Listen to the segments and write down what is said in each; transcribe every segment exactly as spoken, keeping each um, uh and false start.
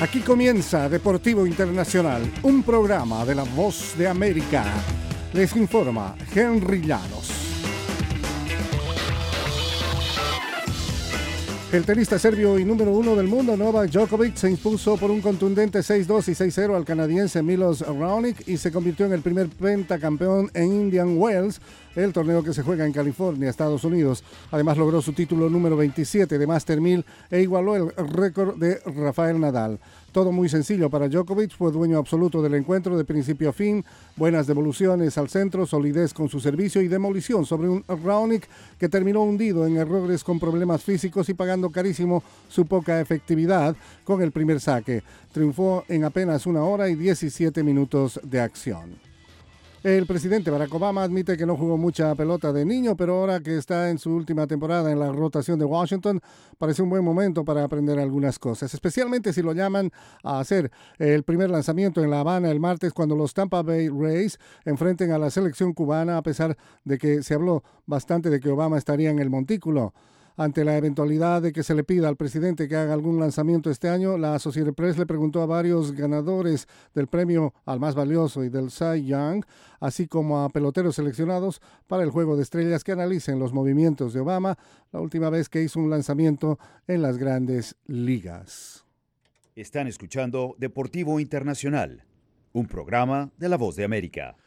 Aquí comienza Deportivo Internacional, un programa de La Voz de América. Les informa Henry Llanos. El tenista serbio y número uno del mundo, Novak Djokovic, se impuso por un contundente seis dos y seis cero al canadiense Milos Raonic y se convirtió en el primer pentacampeón en Indian Wells, el torneo que se juega en California, Estados Unidos. Además logró su título número veintisiete de Master mil e igualó el récord de Rafael Nadal. Todo muy sencillo para Djokovic, fue dueño absoluto del encuentro de principio a fin, buenas devoluciones al centro, solidez con su servicio y demolición sobre un Raonic que terminó hundido en errores con problemas físicos y pagando carísimo su poca efectividad con el primer saque. Triunfó en apenas una hora y diecisiete minutos de acción. El presidente Barack Obama admite que no jugó mucha pelota de niño, pero ahora que está en su última temporada en la rotación de Washington, parece un buen momento para aprender algunas cosas, especialmente si lo llaman a hacer el primer lanzamiento en La Habana el martes cuando los Tampa Bay Rays enfrenten a la selección cubana, a pesar de que se habló bastante de que Obama estaría en el montículo. Ante la eventualidad de que se le pida al presidente que haga algún lanzamiento este año, la Associated Press le preguntó a varios ganadores del premio al más valioso y del Cy Young, así como a peloteros seleccionados para el Juego de Estrellas, que analicen los movimientos de Obama la última vez que hizo un lanzamiento en las Grandes Ligas. Están escuchando Deportivo Internacional, un programa de La Voz de América.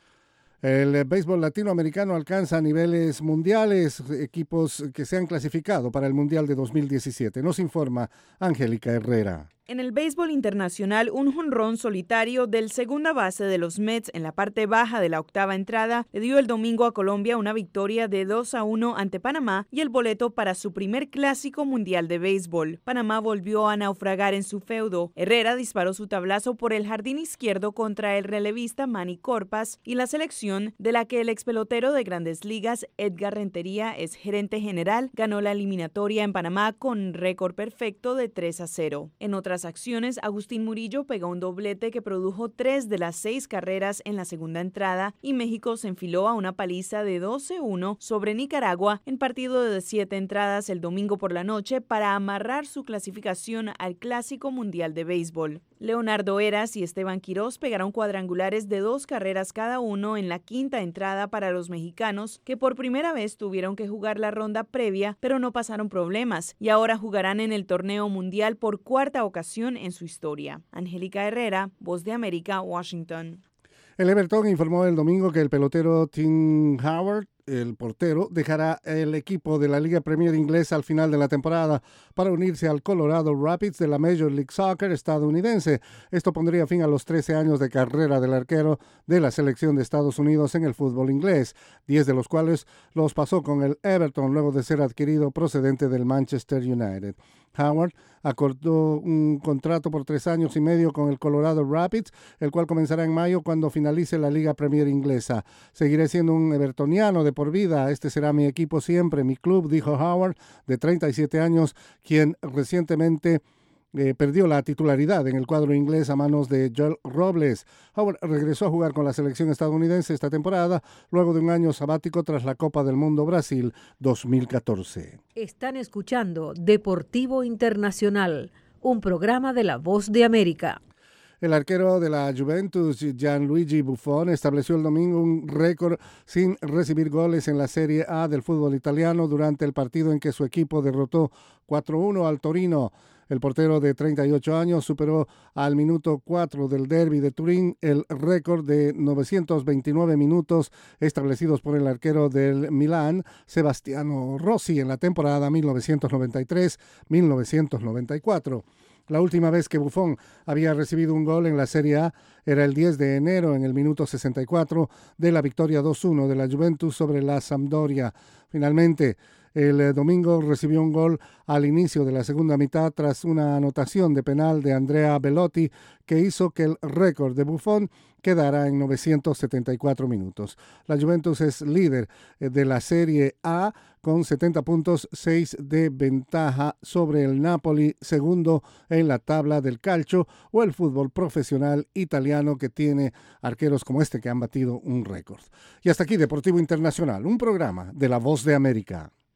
El béisbol latinoamericano alcanza niveles mundiales, equipos que se han clasificado para el Mundial de dos mil diecisiete. Nos informa Angélica Herrera. En el béisbol internacional, un jonrón solitario del segunda base de los Mets en la parte baja de la octava entrada le dio el domingo a Colombia una victoria de dos a uno ante Panamá y el boleto para su primer clásico mundial de béisbol. Panamá volvió a naufragar en su feudo. Herrera disparó su tablazo por el jardín izquierdo contra el relevista Manny Corpas y la selección, de la que el expelotero de Grandes Ligas Edgar Rentería es gerente general, ganó la eliminatoria en Panamá con récord perfecto de tres a cero. En otras acciones, Agustín Murillo pegó un doblete que produjo tres de las seis carreras en la segunda entrada y México se enfiló a una paliza de doce a uno sobre Nicaragua en partido de siete entradas el domingo por la noche para amarrar su clasificación al Clásico Mundial de Béisbol. Leonardo Eras y Esteban Quirós pegaron cuadrangulares de dos carreras cada uno en la quinta entrada para los mexicanos, que por primera vez tuvieron que jugar la ronda previa, pero no pasaron problemas, y ahora jugarán en el torneo mundial por cuarta ocasión en su historia. Angélica Herrera, Voz de América, Washington. El Everton informó el domingo que el pelotero Tim Howard, el portero, dejará el equipo de la Liga Premier Inglesa al final de la temporada para unirse al Colorado Rapids de la Major League Soccer estadounidense. Esto pondría fin a los trece años de carrera del arquero de la selección de Estados Unidos en el fútbol inglés, diez de los cuales los pasó con el Everton luego de ser adquirido procedente del Manchester United. Howard acordó un contrato por tres años y medio con el Colorado Rapids, el cual comenzará en mayo cuando finalice la Liga Premier Inglesa. Seguiré siendo un evertoniano de por vida. Este será mi equipo siempre, mi club, dijo Howard, de treinta y siete años, quien recientemente Eh, perdió la titularidad en el cuadro inglés a manos de Joel Robles. Howard regresó a jugar con la selección estadounidense esta temporada, luego de un año sabático tras la Copa del Mundo Brasil dos mil catorce. Están escuchando Deportivo Internacional, un programa de La Voz de América. El arquero de la Juventus, Gianluigi Buffon, estableció el domingo un récord sin recibir goles en la Serie A del fútbol italiano durante el partido en que su equipo derrotó cuatro a uno al Torino. El portero de treinta y ocho años superó al minuto cuatro del derbi de Turín el récord de novecientos veintinueve minutos establecidos por el arquero del Milán, Sebastiano Rossi, en la temporada mil novecientos noventa y tres mil novecientos noventa y cuatro. La última vez que Buffon había recibido un gol en la Serie A era el diez de enero en el minuto sesenta y cuatro de la victoria dos a uno de la Juventus sobre la Sampdoria. Finalmente, el domingo recibió un gol al inicio de la segunda mitad tras una anotación de penal de Andrea Belotti que hizo que el récord de Buffon quedara en novecientos setenta y cuatro minutos. La Juventus es líder de la Serie A con setenta puntos, seis de ventaja sobre el Napoli, segundo en la tabla del calcio, o el fútbol profesional italiano, que tiene arqueros como este que han batido un récord. Y hasta aquí Deportivo Internacional, un programa de La Voz de América.